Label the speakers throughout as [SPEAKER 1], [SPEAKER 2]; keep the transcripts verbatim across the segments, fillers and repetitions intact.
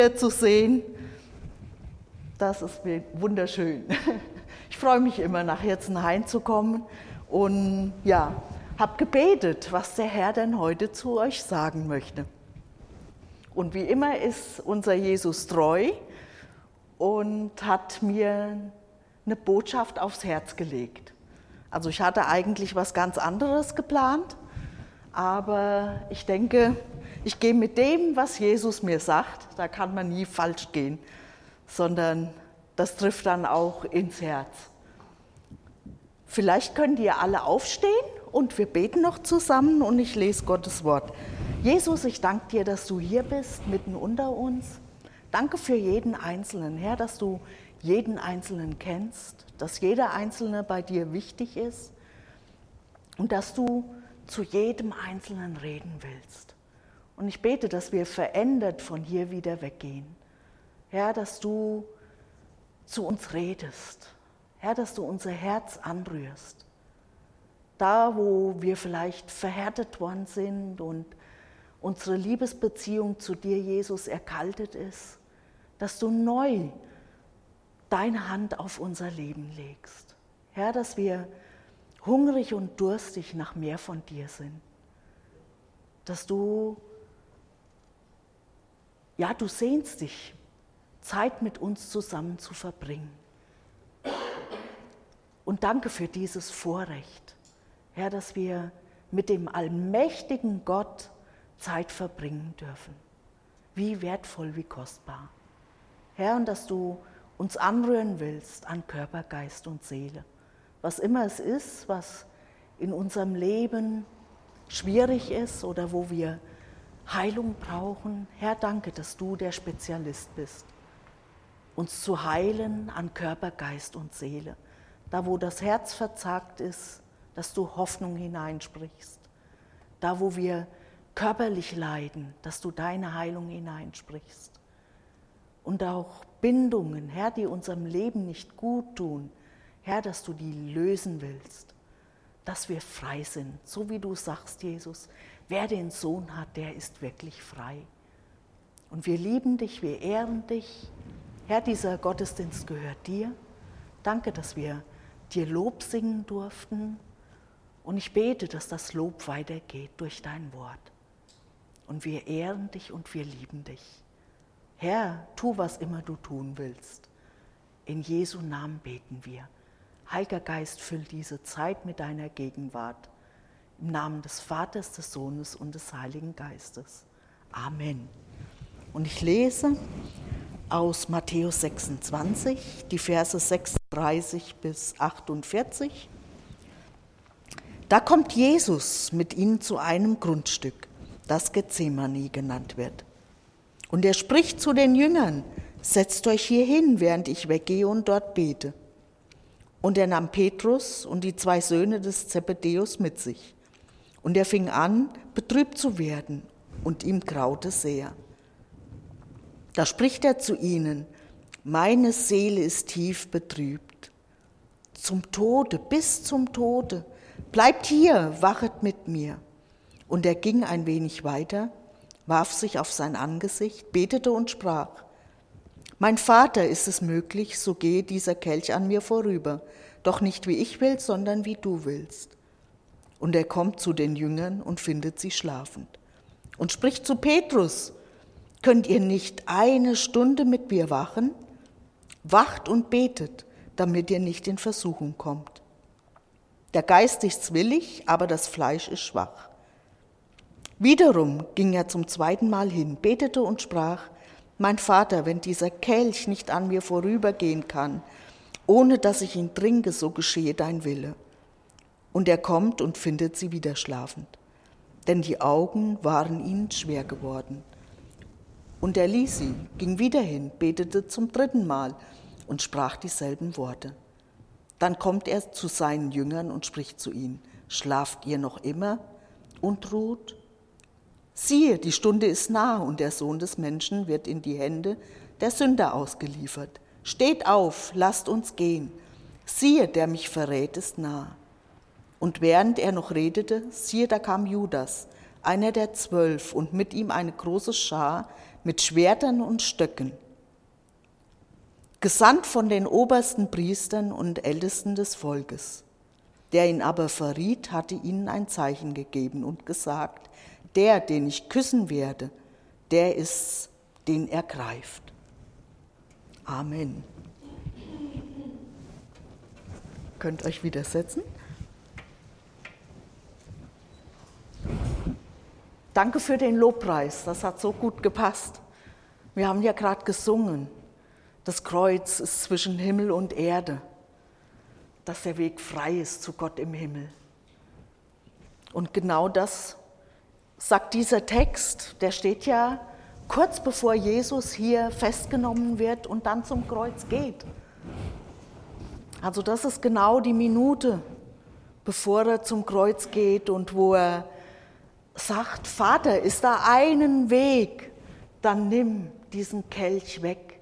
[SPEAKER 1] zu sehen. Das ist wunderschön. Ich freue mich immer, nach Herzenhain zu kommen und ja, habe gebetet, was der Herr denn heute zu euch sagen möchte. Und wie immer ist unser Jesus treu und hat mir eine Botschaft aufs Herz gelegt. Also ich hatte eigentlich was ganz anderes geplant, aber ich denke, ich gehe mit dem, was Jesus mir sagt, da kann man nie falsch gehen, sondern das trifft dann auch ins Herz. Vielleicht könnt ihr alle aufstehen und wir beten noch zusammen und ich lese Gottes Wort. Jesus, ich danke dir, dass du hier bist, mitten unter uns. Danke für jeden Einzelnen, Herr, dass du jeden Einzelnen kennst, dass jeder Einzelne bei dir wichtig ist und dass du zu jedem Einzelnen reden willst. Und ich bete, dass wir verändert von hier wieder weggehen. Herr, dass du zu uns redest. Herr, dass du unser Herz anrührst. Da, wo wir vielleicht verhärtet worden sind und unsere Liebesbeziehung zu dir, Jesus, erkaltet ist, dass du neu deine Hand auf unser Leben legst. Herr, dass wir hungrig und durstig nach mehr von dir sind. Dass du, ja, du sehnst dich, Zeit mit uns zusammen zu verbringen. Und danke für dieses Vorrecht, Herr, dass wir mit dem allmächtigen Gott Zeit verbringen dürfen. Wie wertvoll, wie kostbar. Herr, und dass du uns anrühren willst an Körper, Geist und Seele. Was immer es ist, was in unserem Leben schwierig ist oder wo wir Heilung brauchen. Herr, danke, dass du der Spezialist bist, uns zu heilen an Körper, Geist und Seele. Da, wo das Herz verzagt ist, dass du Hoffnung hineinsprichst. Da, wo wir körperlich leiden, dass du deine Heilung hineinsprichst. Und auch Bindungen, Herr, die unserem Leben nicht gut tun, Herr, dass du die lösen willst, dass wir frei sind. So wie du sagst, Jesus, wer den Sohn hat, der ist wirklich frei. Und wir lieben dich, wir ehren dich. Herr, dieser Gottesdienst gehört dir. Danke, dass wir dir Lob singen durften. Und ich bete, dass das Lob weitergeht durch dein Wort. Und wir ehren dich und wir lieben dich. Herr, tu, was immer du tun willst. In Jesu Namen beten wir. Heiliger Geist, füll diese Zeit mit deiner Gegenwart. Im Namen des Vaters, des Sohnes und des Heiligen Geistes. Amen. Und ich lese aus Matthäus sechsundzwanzig, die Verse sechsunddreißig bis achtundvierzig. Da kommt Jesus mit ihnen zu einem Grundstück, das Gethsemane genannt wird. Und er spricht zu den Jüngern, setzt euch hier hin, während ich weggehe und dort bete. Und er nahm Petrus und die zwei Söhne des Zebedäus mit sich. Und er fing an, betrübt zu werden, und ihm graute sehr. Da spricht er zu ihnen, meine Seele ist tief betrübt, zum Tode, bis zum Tode. Bleibt hier, wachet mit mir. Und er ging ein wenig weiter, warf sich auf sein Angesicht, betete und sprach, mein Vater, ist es möglich, so gehe dieser Kelch an mir vorüber, doch nicht wie ich will, sondern wie du willst. Und er kommt zu den Jüngern und findet sie schlafend und spricht zu Petrus, könnt ihr nicht eine Stunde mit mir wachen? Wacht und betet, damit ihr nicht in Versuchung kommt. Der Geist ist willig, aber das Fleisch ist schwach. Wiederum ging er zum zweiten Mal hin, betete und sprach, mein Vater, wenn dieser Kelch nicht an mir vorübergehen kann, ohne dass ich ihn trinke, so geschehe dein Wille. Und er kommt und findet sie wieder schlafend, denn die Augen waren ihnen schwer geworden. Und er ließ sie, ging wieder hin, betete zum dritten Mal und sprach dieselben Worte. Dann kommt er zu seinen Jüngern und spricht zu ihnen, schlaft ihr noch immer und ruht? Siehe, die Stunde ist nahe und der Sohn des Menschen wird in die Hände der Sünder ausgeliefert. Steht auf, lasst uns gehen. Siehe, der mich verrät, ist nahe. Und während er noch redete, siehe, da kam Judas, einer der zwölf, und mit ihm eine große Schar, mit Schwertern und Stöcken. Gesandt von den obersten Priestern und Ältesten des Volkes. Der ihn aber verriet, hatte ihnen ein Zeichen gegeben und gesagt, der, den ich küssen werde, der ist's, den er greift. Amen. Könnt euch wieder setzen. Danke für den Lobpreis, das hat so gut gepasst. Wir haben ja gerade gesungen, das Kreuz ist zwischen Himmel und Erde, dass der Weg frei ist zu Gott im Himmel. Und genau das sagt dieser Text, der steht ja kurz bevor Jesus hier festgenommen wird und dann zum Kreuz geht. Also das ist genau die Minute, bevor er zum Kreuz geht und wo er sagt, Vater, ist da einen Weg, dann nimm diesen Kelch weg.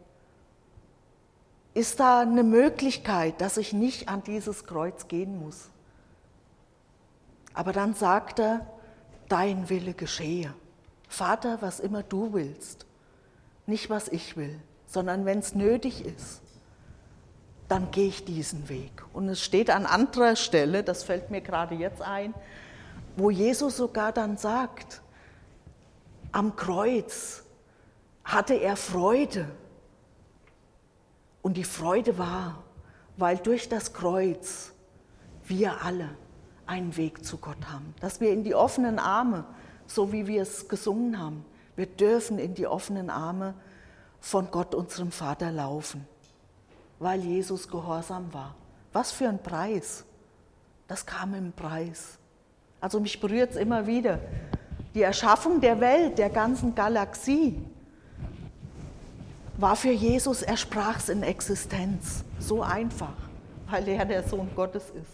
[SPEAKER 1] Ist da eine Möglichkeit, dass ich nicht an dieses Kreuz gehen muss? Aber dann sagt er, dein Wille geschehe. Vater, was immer du willst, nicht was ich will, sondern wenn es nötig ist, dann gehe ich diesen Weg. Und es steht an anderer Stelle, das fällt mir gerade jetzt ein, wo Jesus sogar dann sagt, am Kreuz hatte er Freude. Und die Freude war, weil durch das Kreuz wir alle einen Weg zu Gott haben. Dass wir in die offenen Arme, so wie wir es gesungen haben, wir dürfen in die offenen Arme von Gott, unserem Vater, laufen, weil Jesus gehorsam war. Was für ein Preis. Das kam im Preis. Also mich berührt es immer wieder. Die Erschaffung der Welt, der ganzen Galaxie, war für Jesus, er sprach es in Existenz. So einfach, weil er der Sohn Gottes ist.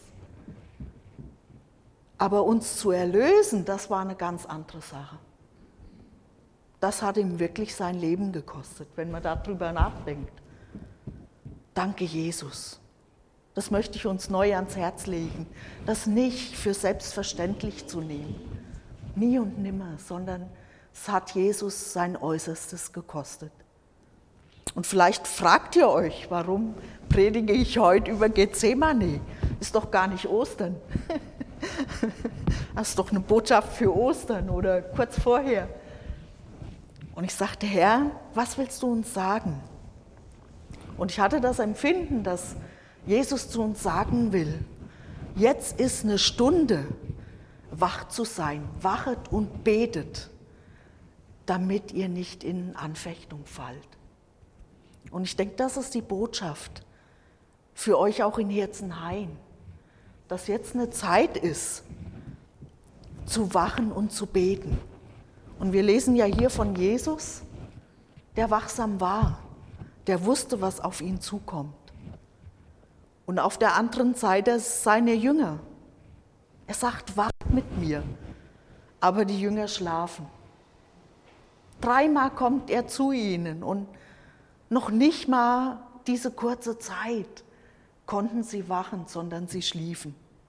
[SPEAKER 1] Aber uns zu erlösen, das war eine ganz andere Sache. Das hat ihm wirklich sein Leben gekostet, wenn man darüber nachdenkt. Danke, Jesus. Das möchte ich uns neu ans Herz legen, das nicht für selbstverständlich zu nehmen. Nie und nimmer, sondern es hat Jesus sein Äußerstes gekostet. Und vielleicht fragt ihr euch, warum predige ich heute über Gethsemane? Ist doch gar nicht Ostern. Das ist doch eine Botschaft für Ostern oder kurz vorher. Und ich sagte, Herr, was willst du uns sagen? Und ich hatte das Empfinden, dass Jesus zu uns sagen will, jetzt ist eine Stunde, wach zu sein, wachet und betet, damit ihr nicht in Anfechtung fallt. Und ich denke, das ist die Botschaft für euch auch in Herzenhain, dass jetzt eine Zeit ist, zu wachen und zu beten. Und wir lesen ja hier von Jesus, der wachsam war, der wusste, was auf ihn zukommt. Und auf der anderen Seite seine Jünger. Er sagt, wacht mit mir. Aber die Jünger schlafen. Dreimal kommt er zu ihnen und noch nicht mal diese kurze Zeit konnten sie wachen, sondern sie schliefen.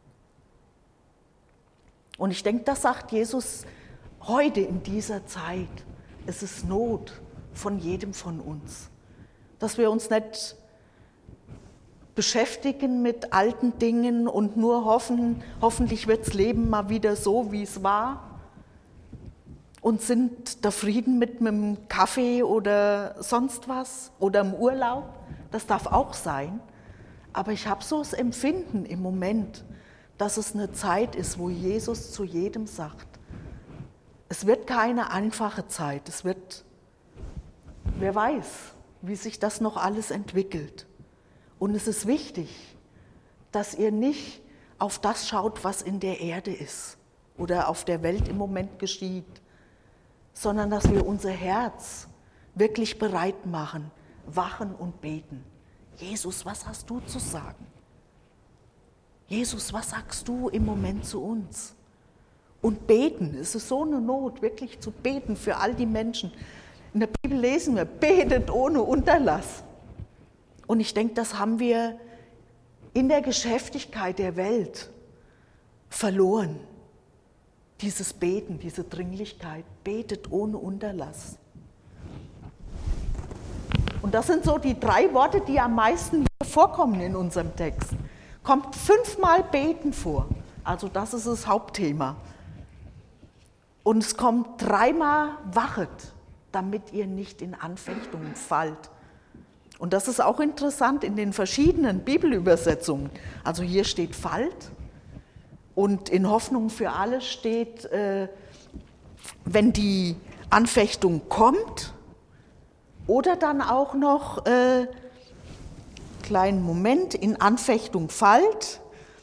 [SPEAKER 1] Und ich denke, das sagt Jesus heute in dieser Zeit. Es ist Not von jedem von uns, dass wir uns nicht beschäftigen mit alten Dingen und nur hoffen, hoffentlich wird das Leben mal wieder so, wie es war und sind da Frieden mit einem Kaffee oder sonst was oder im Urlaub. Das darf auch sein. Aber ich habe so das Empfinden im Moment, dass es eine Zeit ist, wo Jesus zu jedem sagt, es wird keine einfache Zeit, es wird, wer weiß, wie sich das noch alles entwickelt. Und es ist wichtig, dass ihr nicht auf das schaut, was in der Erde ist oder auf der Welt im Moment geschieht, sondern dass wir unser Herz wirklich bereit machen, wachen und beten. Jesus, was hast du zu sagen? Jesus, was sagst du im Moment zu uns? Und beten, es ist so eine Not, wirklich zu beten für all die Menschen. In der Bibel lesen wir, betet ohne Unterlass. Und ich denke, das haben wir in der Geschäftigkeit der Welt verloren. Dieses Beten, diese Dringlichkeit, betet ohne Unterlass. das sind so die drei Worte, die am meisten hier vorkommen in unserem Text. Kommt fünfmal beten vor. Also das ist das Hauptthema. Und es kommt dreimal wachet, damit ihr nicht in Anfechtungen fallt. Und das ist auch interessant in den verschiedenen Bibelübersetzungen. Also hier steht fallt und in Hoffnung für alle steht, äh, wenn die Anfechtung kommt, oder dann auch noch, äh, kleinen Moment, in Anfechtung fallt.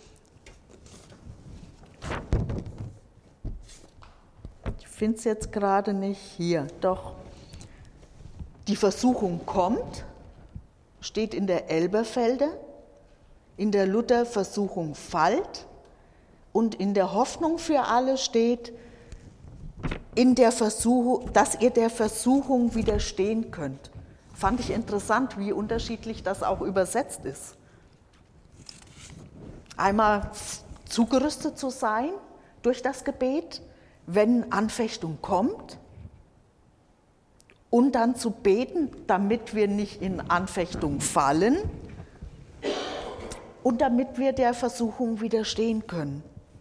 [SPEAKER 1] Ich finde es jetzt gerade nicht hier, doch. Die Versuchung kommt, steht in der Elberfelder, in der Luther Versuchung fallt und in der Hoffnung für alle steht, in der Versuchung, dass ihr der Versuchung widerstehen könnt. Fand ich interessant, wie unterschiedlich das auch übersetzt ist. Einmal zugerüstet zu sein durch das Gebet, wenn Anfechtung kommt, und dann zu beten, damit wir nicht in Anfechtung fallen und damit wir der Versuchung widerstehen können.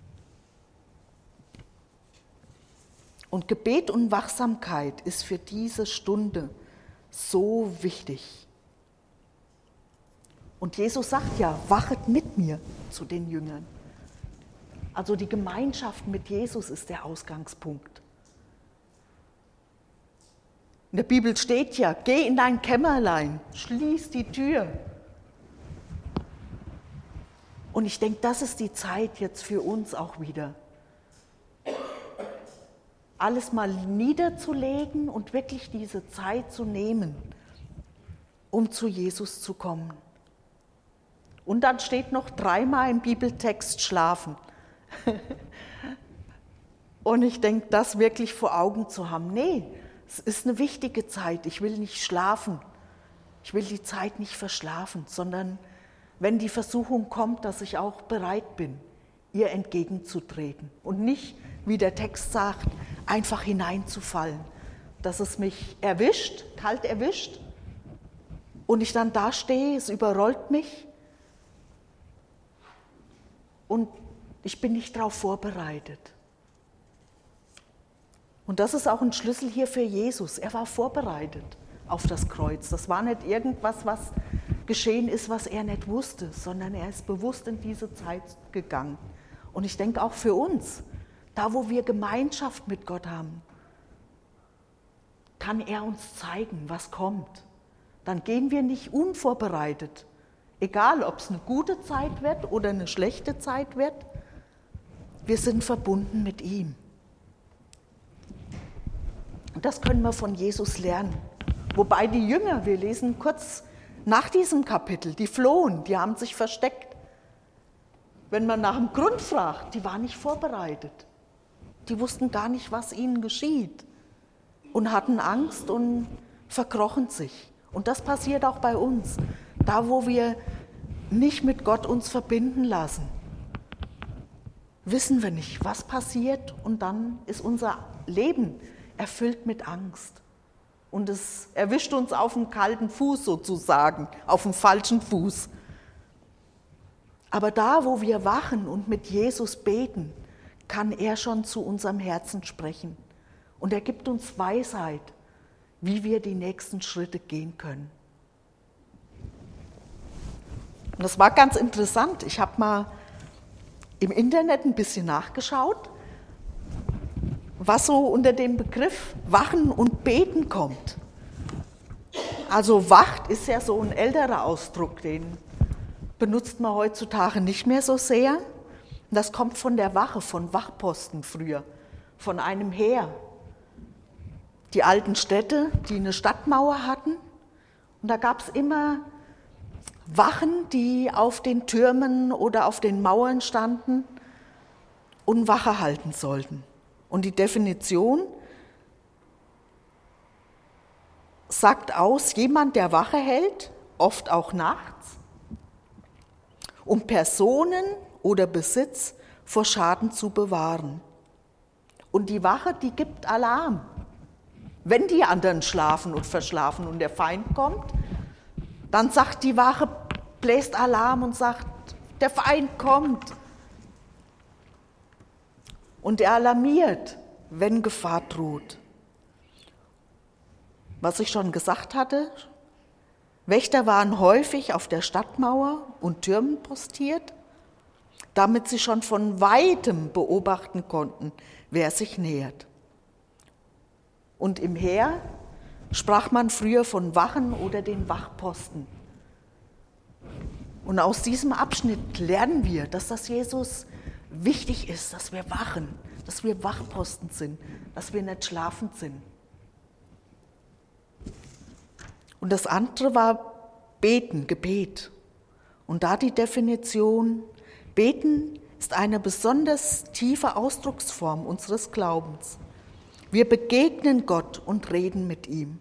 [SPEAKER 1] Und Gebet und Wachsamkeit ist für diese Stunde so wichtig. Und Jesus sagt ja, wachet mit mir zu den Jüngern. Also die Gemeinschaft mit Jesus ist der Ausgangspunkt. In der Bibel steht ja, geh in dein Kämmerlein, schließ die Tür. Und ich denke, das ist die Zeit jetzt für uns auch wieder. Alles mal niederzulegen und wirklich diese Zeit zu nehmen, um zu Jesus zu kommen. Und dann steht noch dreimal im Bibeltext schlafen. Und ich denke, das wirklich vor Augen zu haben. Nee, es ist eine wichtige Zeit. Ich will nicht schlafen. Ich will die Zeit nicht verschlafen, sondern wenn die Versuchung kommt, dass ich auch bereit bin, ihr entgegenzutreten. Und nicht, wie der Text sagt, einfach hineinzufallen. Dass es mich erwischt, kalt erwischt und ich dann da stehe, es überrollt mich und ich bin nicht darauf vorbereitet. Und das ist auch ein Schlüssel hier für Jesus. Er war vorbereitet auf das Kreuz. Das war nicht irgendwas, was geschehen ist, was er nicht wusste, sondern er ist bewusst in diese Zeit gegangen. Und ich denke auch für uns, da wo wir Gemeinschaft mit Gott haben, kann er uns zeigen, was kommt. Dann gehen wir nicht unvorbereitet. Egal, ob es eine gute Zeit wird oder eine schlechte Zeit wird, wir sind verbunden mit ihm. Und das können wir von Jesus lernen. Wobei die Jünger, wir lesen kurz nach diesem Kapitel, die flohen, die haben sich versteckt. Wenn man nach dem Grund fragt, die waren nicht vorbereitet. Die wussten gar nicht, was ihnen geschieht und hatten Angst und verkrochen sich. Und das passiert auch bei uns, da wo wir nicht mit Gott uns verbinden lassen. Wissen wir nicht, was passiert, und dann ist unser Leben erfüllt mit Angst. Und es erwischt uns auf dem kalten Fuß sozusagen, auf dem falschen Fuß. Aber da, wo wir wachen und mit Jesus beten, kann er schon zu unserem Herzen sprechen. Und er gibt uns Weisheit, wie wir die nächsten Schritte gehen können. Und das war ganz interessant. Ich habe mal im Internet ein bisschen nachgeschaut, was so unter dem Begriff Wachen und Beten kommt. Also wacht ist ja so ein älterer Ausdruck, den benutzt man heutzutage nicht mehr so sehr. Das kommt von der Wache, von Wachposten früher, von einem Heer. Die alten Städte, die eine Stadtmauer hatten, und da gab es immer Wachen, die auf den Türmen oder auf den Mauern standen und Wache halten sollten. Und die Definition sagt aus, jemand, der Wache hält, oft auch nachts, um Personen oder Besitz vor Schaden zu bewahren. Und die Wache, die gibt Alarm. Wenn die anderen schlafen und verschlafen und der Feind kommt, Dann sagt die Wache, bläst Alarm und sagt, der Feind kommt. Und er alarmiert, wenn Gefahr droht. Was ich schon gesagt hatte, Wächter waren häufig auf der Stadtmauer und Türmen postiert, damit sie schon von Weitem beobachten konnten, wer sich nähert. Und im Heer sprach man früher von Wachen oder den Wachposten. Und aus diesem Abschnitt lernen wir, dass das Jesus wichtig ist, dass wir wachen, dass wir Wachposten sind, dass wir nicht schlafend sind. Und das andere war Beten, Gebet. Und da die Definition, Beten ist eine besonders tiefe Ausdrucksform unseres Glaubens. Wir begegnen Gott und reden mit ihm.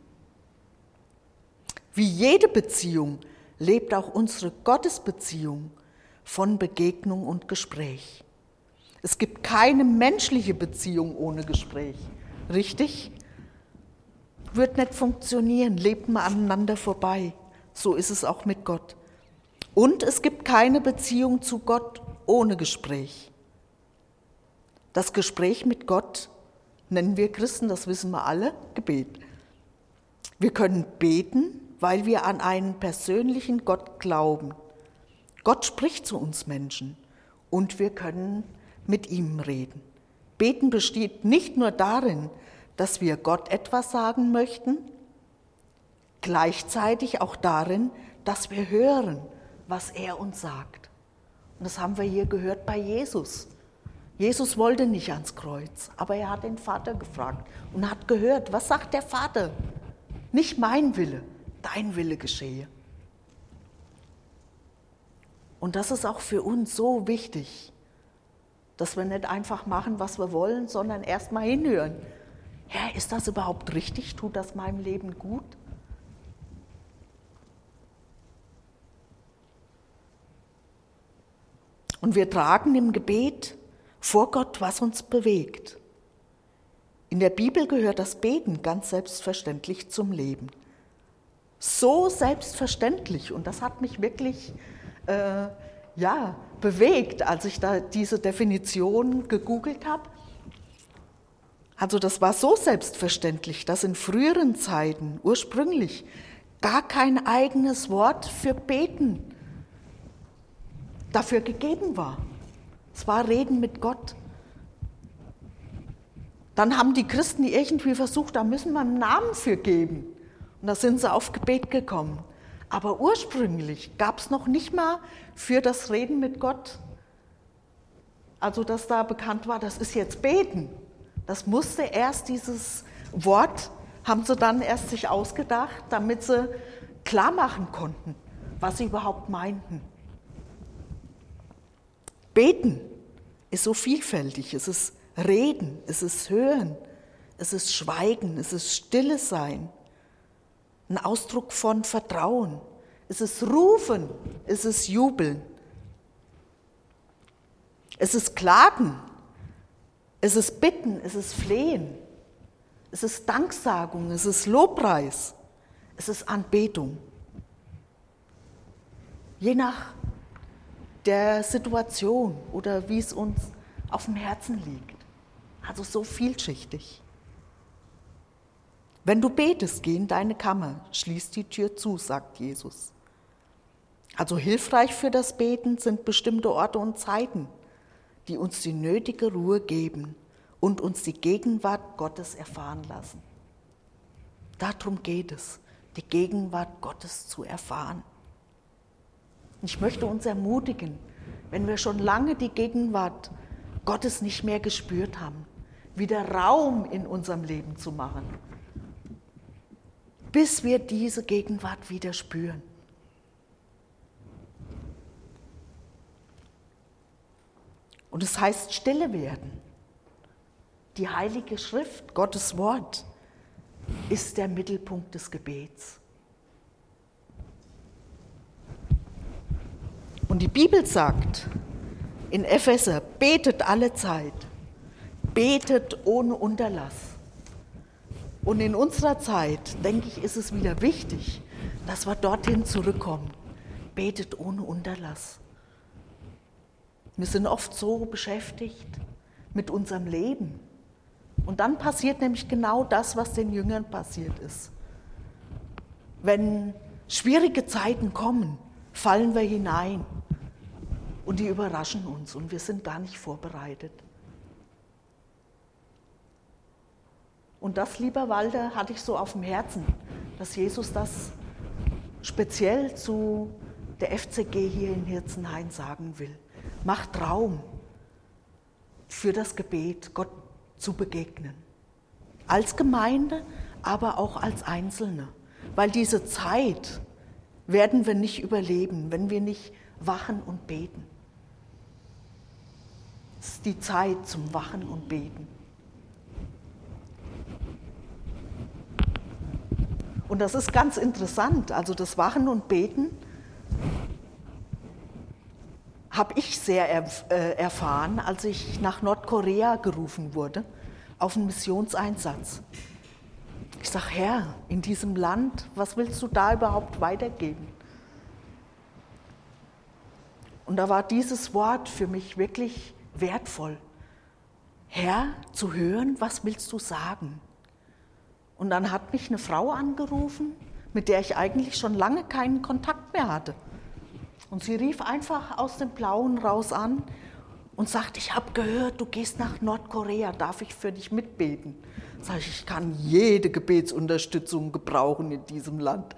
[SPEAKER 1] Wie jede Beziehung lebt auch unsere Gottesbeziehung von Begegnung und Gespräch. Es gibt keine menschliche Beziehung ohne Gespräch. Richtig? Wird nicht funktionieren, lebt man aneinander vorbei. So ist es auch mit Gott. Und es gibt keine Beziehung zu Gott ohne Gespräch. Das Gespräch mit Gott nennen wir Christen, das wissen wir alle, Gebet. Wir können beten, weil wir an einen persönlichen Gott glauben. Gott spricht zu uns Menschen und wir können mit ihm reden. Beten besteht nicht nur darin, dass wir Gott etwas sagen möchten, gleichzeitig auch darin, dass wir hören, was er uns sagt. Und das haben wir hier gehört bei Jesus. Jesus wollte nicht ans Kreuz, aber er hat den Vater gefragt und hat gehört, was sagt der Vater? Nicht mein Wille, dein Wille geschehe. Und das ist auch für uns so wichtig, dass wir nicht einfach machen, was wir wollen, sondern erst mal hinhören. Herr, ist das überhaupt richtig? Tut das meinem Leben gut? Und wir tragen im Gebet vor Gott, was uns bewegt. In der Bibel gehört das Beten ganz selbstverständlich zum Leben. So selbstverständlich, und das hat mich wirklich äh, ja, bewegt, als ich da diese Definition gegoogelt habe. Also das war so selbstverständlich, dass in früheren Zeiten ursprünglich gar kein eigenes Wort für Beten dafür gegeben war. Es war Reden mit Gott. Dann haben die Christen irgendwie versucht, da müssen wir einen Namen für geben. Und da sind sie auf Gebet gekommen. Aber ursprünglich gab es noch nicht mal für das Reden mit Gott, also dass da bekannt war, das ist jetzt Beten. Das musste erst, dieses Wort haben sie dann erst sich ausgedacht, damit sie klar machen konnten, was sie überhaupt meinten. Beten ist so vielfältig. Es ist Reden, es ist Hören, es ist Schweigen, es ist Stille sein. Ein Ausdruck von Vertrauen. Es ist Rufen, es ist Jubeln. Es ist Klagen, es ist Bitten, es ist Flehen. Es ist Danksagung, es ist Lobpreis, es ist Anbetung. Je nach der Situation oder wie es uns auf dem Herzen liegt. Also so vielschichtig. Wenn du betest, geh in deine Kammer, schließ die Tür zu, sagt Jesus. Also hilfreich für das Beten sind bestimmte Orte und Zeiten, die uns die nötige Ruhe geben und uns die Gegenwart Gottes erfahren lassen. Darum geht es, die Gegenwart Gottes zu erfahren. Ich möchte uns ermutigen, wenn wir schon lange die Gegenwart Gottes nicht mehr gespürt haben, wieder Raum in unserem Leben zu machen, bis wir diese Gegenwart wieder spüren. Und es heißt stille werden. Die Heilige Schrift, Gottes Wort, ist der Mittelpunkt des Gebets. Und die Bibel sagt in Epheser, betet alle Zeit, betet ohne Unterlass. Und in unserer Zeit, denke ich, ist es wieder wichtig, dass wir dorthin zurückkommen. Betet ohne Unterlass. Wir sind oft so beschäftigt mit unserem Leben. Und dann passiert nämlich genau das, was den Jüngern passiert ist. Wenn schwierige Zeiten kommen, fallen wir hinein und die überraschen uns und wir sind gar nicht vorbereitet. Und das, lieber Walter, hatte ich so auf dem Herzen, dass Jesus das speziell zu der F C G hier in Hirzenhain sagen will. Macht Raum für das Gebet, Gott zu begegnen. Als Gemeinde, aber auch als Einzelne. Weil diese Zeit werden wir nicht überleben, wenn wir nicht wachen und beten. Es ist die Zeit zum Wachen und Beten. Und das ist ganz interessant, also das Wachen und Beten habe ich sehr erf- äh, erfahren, als ich nach Nordkorea gerufen wurde, auf einen Missionseinsatz. Ich sage, Herr, in diesem Land, was willst du da überhaupt weitergeben? Und da war dieses Wort für mich wirklich wertvoll. Herr, zu hören, was willst du sagen? Und dann hat mich eine Frau angerufen, mit der ich eigentlich schon lange keinen Kontakt mehr hatte. Und sie rief einfach aus dem Blauen raus an und sagt, ich habe gehört, du gehst nach Nordkorea, darf ich für dich mitbeten? Sag ich, ich kann jede Gebetsunterstützung gebrauchen in diesem Land.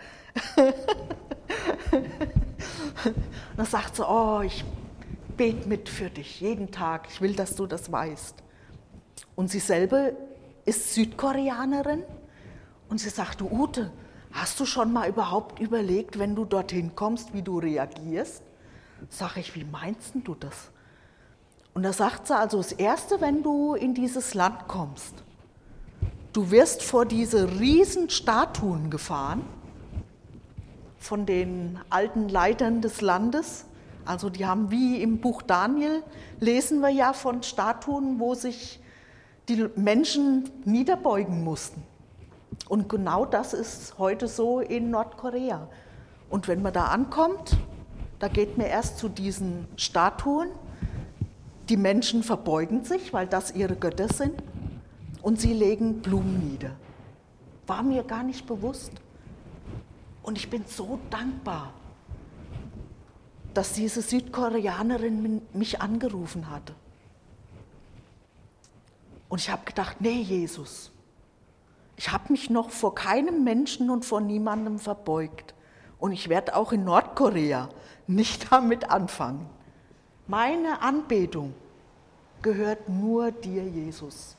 [SPEAKER 1] Dann sagt sie, oh, ich bete mit für dich, jeden Tag, ich will, dass du das weißt. Und sie selber ist Südkoreanerin und sie sagt, du Ute, hast du schon mal überhaupt überlegt, wenn du dorthin kommst, wie du reagierst? Sag ich, wie meinst du das? Und da sagt sie, also das Erste, wenn du in dieses Land kommst, du wirst vor diese riesen Statuen gefahren von den alten Leitern des Landes. Also die haben, wie im Buch Daniel, lesen wir ja von Statuen, wo sich die Menschen niederbeugen mussten. Und genau das ist heute so in Nordkorea. Und wenn man da ankommt, da geht man erst zu diesen Statuen. Die Menschen verbeugen sich, weil das ihre Götter sind. Und sie legen Blumen nieder. War mir gar nicht bewusst. Und ich bin so dankbar, dass diese Südkoreanerin mich angerufen hatte. Und ich habe gedacht, nee, Jesus, ich habe mich noch vor keinem Menschen und vor niemandem verbeugt. Und ich werde auch in Nordkorea nicht damit anfangen. Meine Anbetung gehört nur dir, Jesus.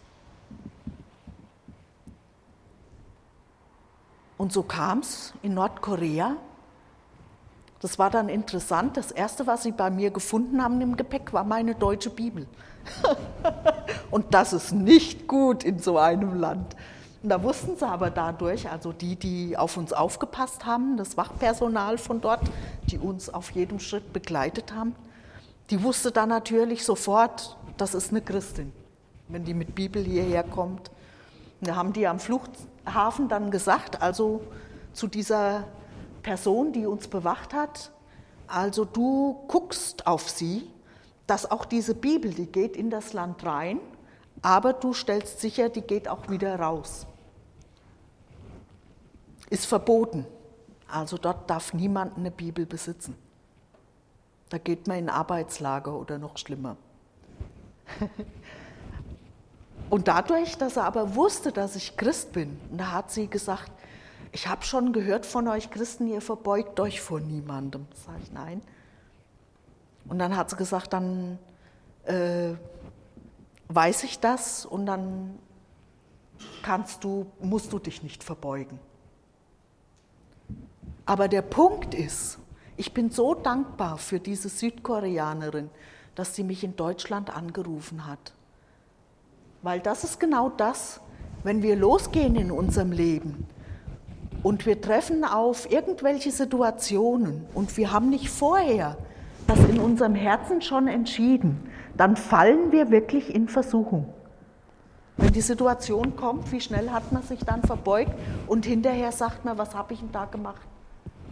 [SPEAKER 1] Und so kam es in Nordkorea. Das war dann interessant. Das Erste, was sie bei mir gefunden haben im Gepäck, war meine deutsche Bibel. Und das ist nicht gut in so einem Land. Und da wussten sie aber dadurch, also die, die auf uns aufgepasst haben, das Wachpersonal von dort, die uns auf jedem Schritt begleitet haben, die wusste dann natürlich sofort, das ist eine Christin, wenn die mit Bibel hierher kommt. Und da haben die am Fluchthafen dann gesagt, also zu dieser Person, die uns bewacht hat, also du guckst auf sie, dass auch diese Bibel, die geht in das Land rein, aber du stellst sicher, die geht auch wieder raus. Ist verboten. Also dort darf niemand eine Bibel besitzen. Da geht man in Arbeitslager oder noch schlimmer. Und dadurch, dass er aber wusste, dass ich Christ bin, da hat sie gesagt, ich habe schon gehört von euch Christen, ihr verbeugt euch vor niemandem. Sag ich, nein. Und dann hat sie gesagt, dann äh, weiß ich das und dann kannst du, musst du dich nicht verbeugen. Aber der Punkt ist, ich bin so dankbar für diese Südkoreanerin, dass sie mich in Deutschland angerufen hat. Weil das ist genau das, wenn wir losgehen in unserem Leben und wir treffen auf irgendwelche Situationen und wir haben nicht vorher das in unserem Herzen schon entschieden, dann fallen wir wirklich in Versuchung. Wenn die Situation kommt, wie schnell hat man sich dann verbeugt und hinterher sagt man, was habe ich denn da gemacht?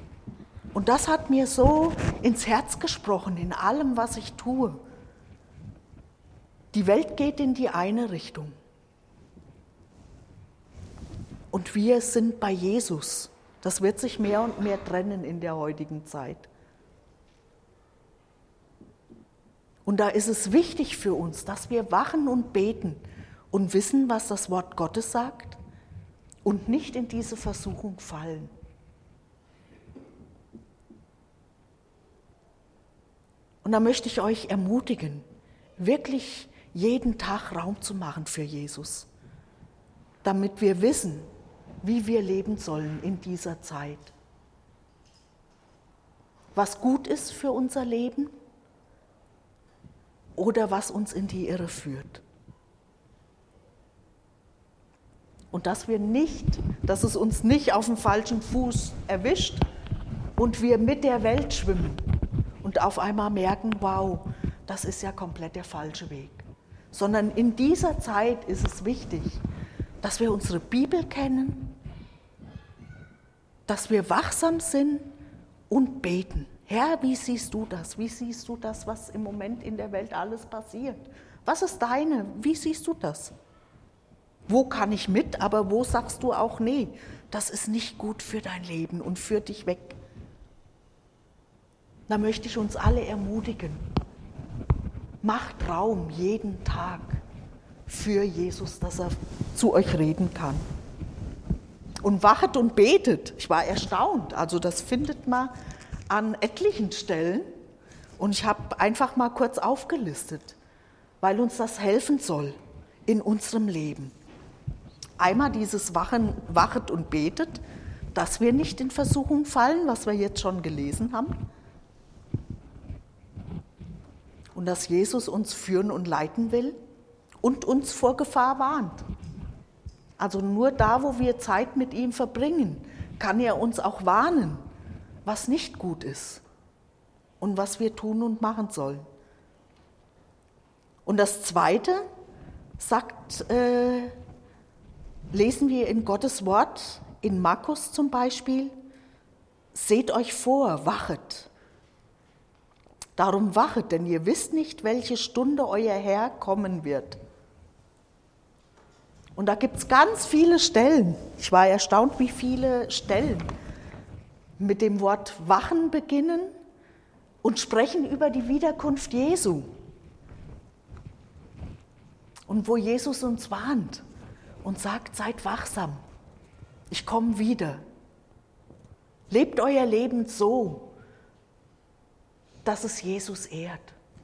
[SPEAKER 1] Und das hat mir so ins Herz gesprochen, in allem, was ich tue. Die Welt geht in die eine Richtung. Und wir sind bei Jesus. Das wird sich mehr und mehr trennen in der heutigen Zeit. Und da ist es wichtig für uns, dass wir wachen und beten und wissen, was das Wort Gottes sagt und nicht in diese Versuchung fallen. Und da möchte ich euch ermutigen, wirklich jeden Tag Raum zu machen für Jesus, damit wir wissen, wie wir leben sollen in dieser Zeit. Was gut ist für unser Leben oder was uns in die Irre führt. Und dass wir nicht, dass es uns nicht auf dem falschen Fuß erwischt und wir mit der Welt schwimmen und auf einmal merken, wow, das ist ja komplett der falsche Weg. Sondern in dieser Zeit ist es wichtig, dass wir unsere Bibel kennen, dass wir wachsam sind und beten. Herr, wie siehst du das? Wie siehst du das, was im Moment in der Welt alles passiert? Was ist deine? Wie siehst du das? Wo kann ich mit, aber wo sagst du auch, nee, das ist nicht gut für dein Leben und führt dich weg? Da möchte ich uns alle ermutigen. Macht Raum jeden Tag für Jesus, dass er zu euch reden kann. Und wachet und betet. Ich war erstaunt. Also das findet man an etlichen Stellen. Und ich habe einfach mal kurz aufgelistet, weil uns das helfen soll in unserem Leben. Einmal dieses Wachen, wachet und betet, dass wir nicht in Versuchung fallen, was wir jetzt schon gelesen haben. Und dass Jesus uns führen und leiten will und uns vor Gefahr warnt. Also nur da, wo wir Zeit mit ihm verbringen, kann er uns auch warnen, was nicht gut ist und was wir tun und machen sollen. Und das Zweite sagt, äh, lesen wir in Gottes Wort, in Markus zum Beispiel, seht euch vor, wachet. Darum wachet, denn ihr wisst nicht, welche Stunde euer Herr kommen wird. Und da gibt es ganz viele Stellen. Ich war erstaunt, wie viele Stellen mit dem Wort wachen beginnen und sprechen über die Wiederkunft Jesu. Und wo Jesus uns warnt und sagt, seid wachsam, ich komme wieder. Lebt euer Leben so, dass es Jesus ehrt.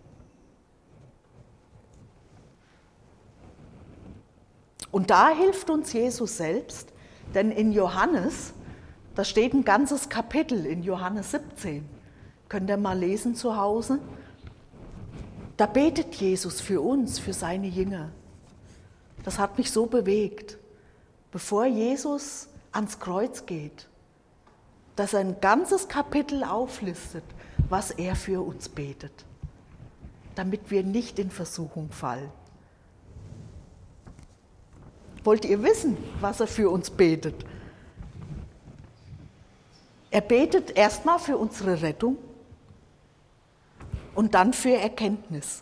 [SPEAKER 1] Und da hilft uns Jesus selbst, denn in Johannes, da steht ein ganzes Kapitel in Johannes siebzehn, könnt ihr mal lesen zu Hause, da betet Jesus für uns, für seine Jünger. Das hat mich so bewegt, bevor Jesus ans Kreuz geht, dass er ein ganzes Kapitel auflistet, was er für uns betet, damit wir nicht in Versuchung fallen. Wollt ihr wissen, was er für uns betet? Er betet erstmal für unsere Rettung und dann für Erkenntnis.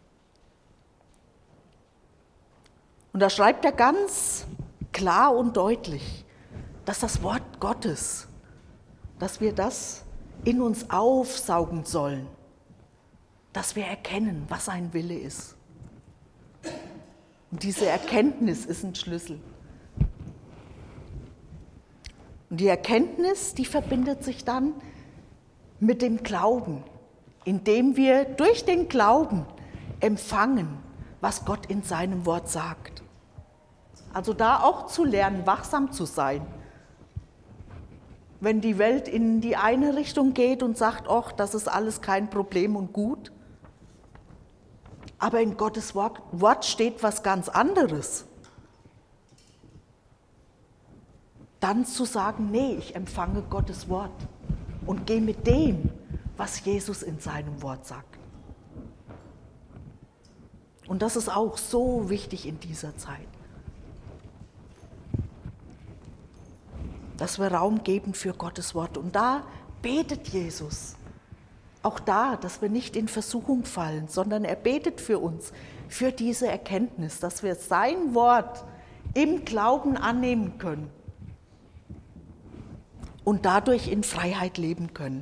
[SPEAKER 1] Und da schreibt er ganz klar und deutlich, dass das Wort Gottes, dass wir das in uns aufsaugen sollen, dass wir erkennen, was sein Wille ist. Und diese Erkenntnis ist ein Schlüssel. Und die Erkenntnis, die verbindet sich dann mit dem Glauben, indem wir durch den Glauben empfangen, was Gott in seinem Wort sagt. Also da auch zu lernen, wachsam zu sein. Wenn die Welt in die eine Richtung geht und sagt, ach, das ist alles kein Problem und gut, aber in Gottes Wort steht was ganz anderes. Dann zu sagen, nee, ich empfange Gottes Wort und gehe mit dem, was Jesus in seinem Wort sagt. Und das ist auch so wichtig in dieser Zeit. Dass wir Raum geben für Gottes Wort. Und da betet Jesus. Auch da, dass wir nicht in Versuchung fallen, sondern er betet für uns, für diese Erkenntnis, dass wir sein Wort im Glauben annehmen können und dadurch in Freiheit leben können.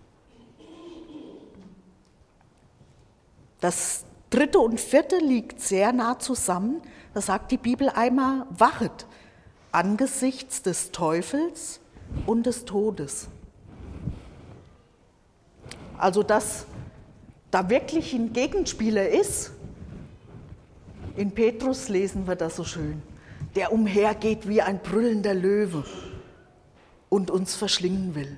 [SPEAKER 1] Das dritte und vierte liegt sehr nah zusammen. Da sagt die Bibel einmal, wachet angesichts des Teufels und des Todes. Also, dass da wirklich ein Gegenspieler ist. In Petrus lesen wir das so schön. Der umhergeht wie ein brüllender Löwe und uns verschlingen will.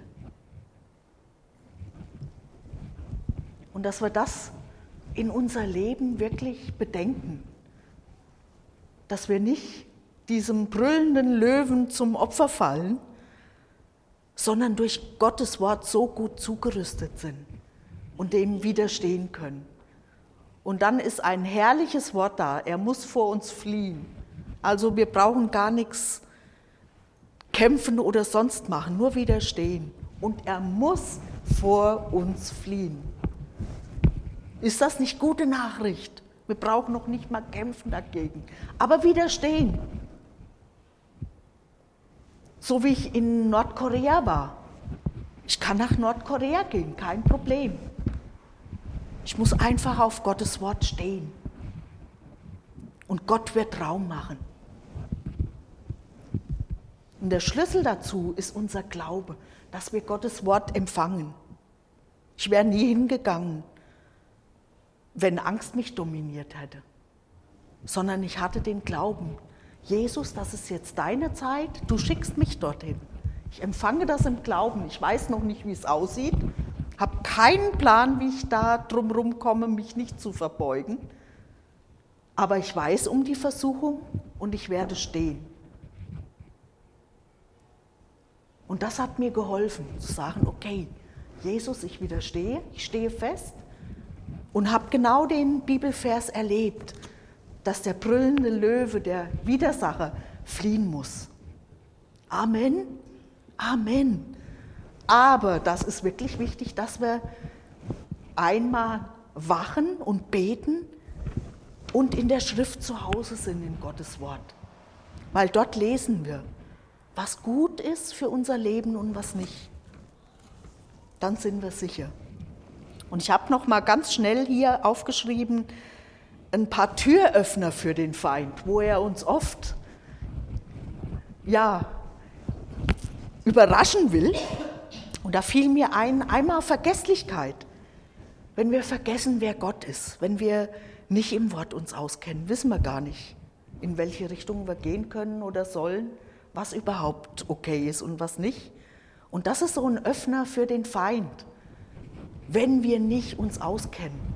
[SPEAKER 1] Und dass wir das in unser Leben wirklich bedenken. Dass wir nicht diesem brüllenden Löwen zum Opfer fallen, sondern durch Gottes Wort so gut zugerüstet sind und dem widerstehen können. Und dann ist ein herrliches Wort da, er muss vor uns fliehen. Also wir brauchen gar nichts kämpfen oder sonst machen, nur widerstehen. Und er muss vor uns fliehen. Ist das nicht gute Nachricht? Wir brauchen noch nicht mal kämpfen dagegen, aber widerstehen. So wie ich in Nordkorea war. Ich kann nach Nordkorea gehen, kein Problem. Ich muss einfach auf Gottes Wort stehen. Und Gott wird Raum machen. Und der Schlüssel dazu ist unser Glaube, dass wir Gottes Wort empfangen. Ich wäre nie hingegangen, wenn Angst mich dominiert hätte, sondern ich hatte den Glauben. Jesus, das ist jetzt deine Zeit, du schickst mich dorthin. Ich empfange das im Glauben. Ich weiß noch nicht, wie es aussieht, habe keinen Plan, wie ich da drumherum komme, mich nicht zu verbeugen. Aber ich weiß um die Versuchung und ich werde stehen. Und das hat mir geholfen, zu sagen, okay, Jesus, ich widerstehe, ich stehe fest und habe genau den Bibelvers erlebt, dass der brüllende Löwe, der Widersacher, fliehen muss. Amen, Amen. Aber das ist wirklich wichtig, dass wir einmal wachen und beten und in der Schrift zu Hause sind, in Gottes Wort. Weil dort lesen wir, was gut ist für unser Leben und was nicht. Dann sind wir sicher. Und ich habe noch mal ganz schnell hier aufgeschrieben, ein paar Türöffner für den Feind, wo er uns oft ja, überraschen will. Und da fiel mir ein, einmal Vergesslichkeit. Wenn wir vergessen, wer Gott ist, wenn wir nicht im Wort uns auskennen, wissen wir gar nicht, in welche Richtung wir gehen können oder sollen, was überhaupt okay ist und was nicht. Und das ist so ein Öffner für den Feind, wenn wir nicht uns auskennen.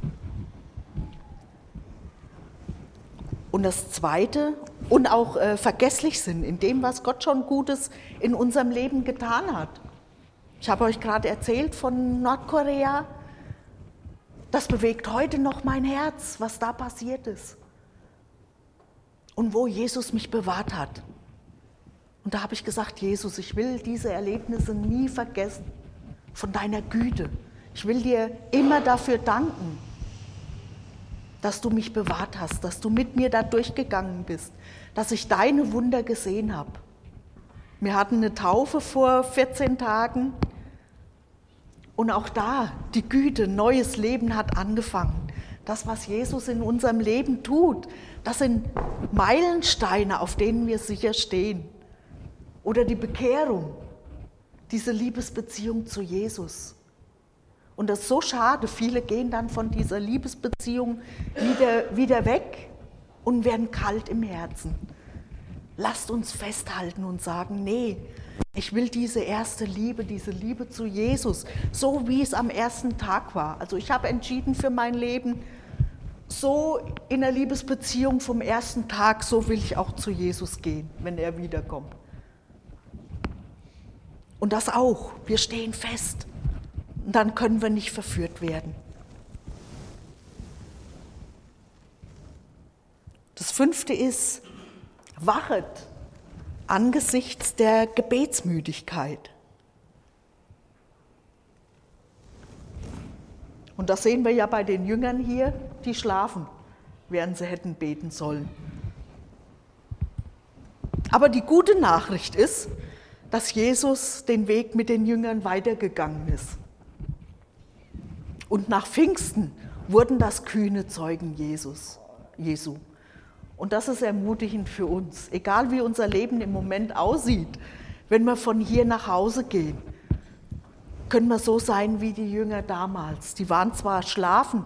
[SPEAKER 1] Und das Zweite, und auch äh, vergesslich sind in dem, was Gott schon Gutes in unserem Leben getan hat. Ich habe euch gerade erzählt von Nordkorea. Das bewegt heute noch mein Herz, was da passiert ist. Und wo Jesus mich bewahrt hat. Und da habe ich gesagt, Jesus, ich will diese Erlebnisse nie vergessen, von deiner Güte. Ich will dir immer dafür danken, dass du mich bewahrt hast, dass du mit mir da durchgegangen bist, dass ich deine Wunder gesehen habe. Wir hatten eine Taufe vor vierzehn Tagen und auch da die Güte, neues Leben hat angefangen. Das, was Jesus in unserem Leben tut, das sind Meilensteine, auf denen wir sicher stehen. Oder die Bekehrung, diese Liebesbeziehung zu Jesus. Und das ist so schade, viele gehen dann von dieser Liebesbeziehung wieder, wieder weg und werden kalt im Herzen. Lasst uns festhalten und sagen, nee, ich will diese erste Liebe, diese Liebe zu Jesus, so wie es am ersten Tag war. Also ich habe entschieden für mein Leben, so in der Liebesbeziehung vom ersten Tag, so will ich auch zu Jesus gehen, wenn er wiederkommt. Und das auch, wir stehen fest. Und dann können wir nicht verführt werden. Das fünfte ist, wachet angesichts der Gebetsmüdigkeit. Und das sehen wir ja bei den Jüngern hier, die schlafen, während sie hätten beten sollen. Aber die gute Nachricht ist, dass Jesus den Weg mit den Jüngern weitergegangen ist. Und nach Pfingsten wurden das kühne Zeugen Jesus, Jesu. Und das ist ermutigend für uns. Egal wie unser Leben im Moment aussieht, wenn wir von hier nach Hause gehen, können wir so sein wie die Jünger damals. Die waren zwar schlafend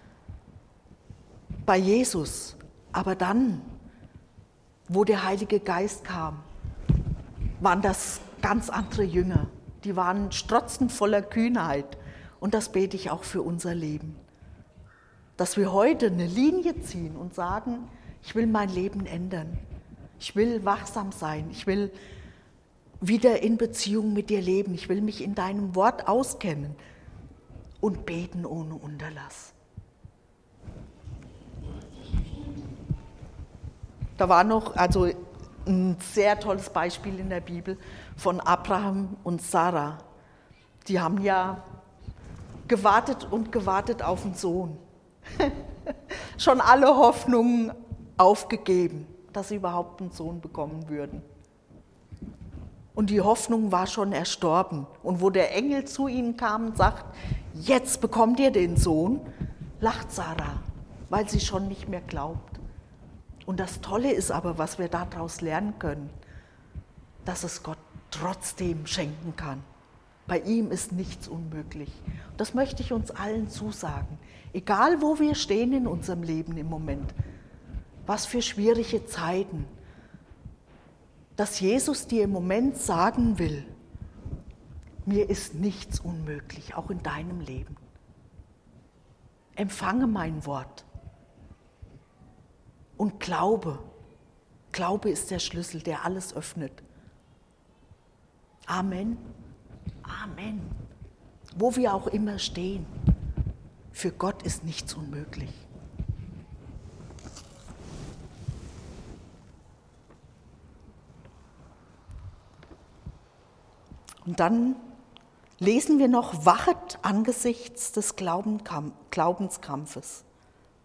[SPEAKER 1] bei Jesus, aber dann, wo der Heilige Geist kam, waren das ganz andere Jünger. Die waren strotzend voller Kühnheit. Und das bete ich auch für unser Leben. Dass wir heute eine Linie ziehen und sagen, ich will mein Leben ändern. Ich will wachsam sein. Ich will wieder in Beziehung mit dir leben. Ich will mich in deinem Wort auskennen und beten ohne Unterlass. Da war noch also ein sehr tolles Beispiel in der Bibel von Abraham und Sarah. Die haben ja gewartet und gewartet auf einen Sohn. Schon alle Hoffnungen aufgegeben, dass sie überhaupt einen Sohn bekommen würden. Und die Hoffnung war schon erstorben. Und wo der Engel zu ihnen kam und sagt, jetzt bekommt ihr den Sohn, lacht Sarah, weil sie schon nicht mehr glaubt. Und das Tolle ist aber, was wir daraus lernen können, dass es Gott trotzdem schenken kann. Bei ihm ist nichts unmöglich. Und das möchte ich uns allen zusagen. Egal, wo wir stehen in unserem Leben im Moment, was für schwierige Zeiten, dass Jesus dir im Moment sagen will, mir ist nichts unmöglich, auch in deinem Leben. Empfange mein Wort und glaube. Glaube ist der Schlüssel, der alles öffnet. Amen. Amen. Wo wir auch immer stehen, für Gott ist nichts unmöglich. Und dann lesen wir noch, wachet angesichts des Glaubenskampfes.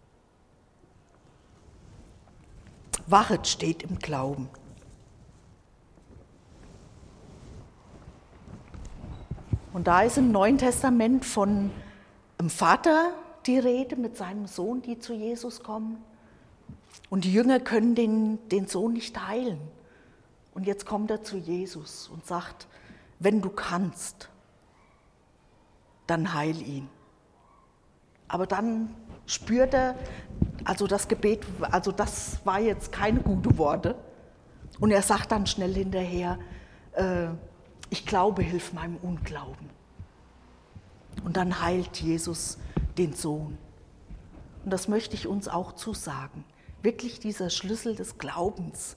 [SPEAKER 1] Wachet steht im Glauben. Und da ist im Neuen Testament von einem Vater die Rede mit seinem Sohn, die zu Jesus kommen. Und die Jünger können den, den Sohn nicht heilen. Und jetzt kommt er zu Jesus und sagt, wenn du kannst, dann heil ihn. Aber dann spürt er, also das Gebet, also das war jetzt keine guten Worte. Und er sagt dann schnell hinterher, äh, ich glaube, hilf meinem Unglauben. Und dann heilt Jesus den Sohn. Und das möchte ich uns auch zusagen. Wirklich dieser Schlüssel des Glaubens.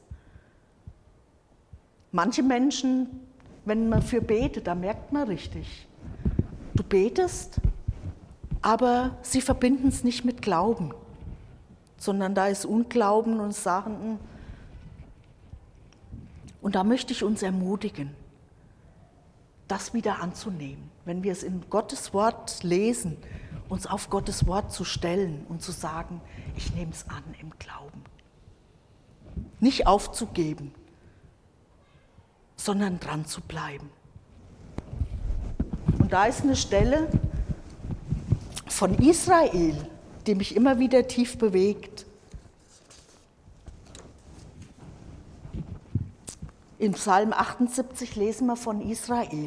[SPEAKER 1] Manche Menschen, wenn man für betet, da merkt man richtig, du betest, aber sie verbinden es nicht mit Glauben, sondern da ist Unglauben und sagen, und da möchte ich uns ermutigen, das wieder anzunehmen, wenn wir es in Gottes Wort lesen, uns auf Gottes Wort zu stellen und zu sagen, ich nehme es an im Glauben. Nicht aufzugeben, sondern dran zu bleiben. Und da ist eine Stelle von Israel, die mich immer wieder tief bewegt. Im Psalm achtundsiebzig lesen wir von Israel.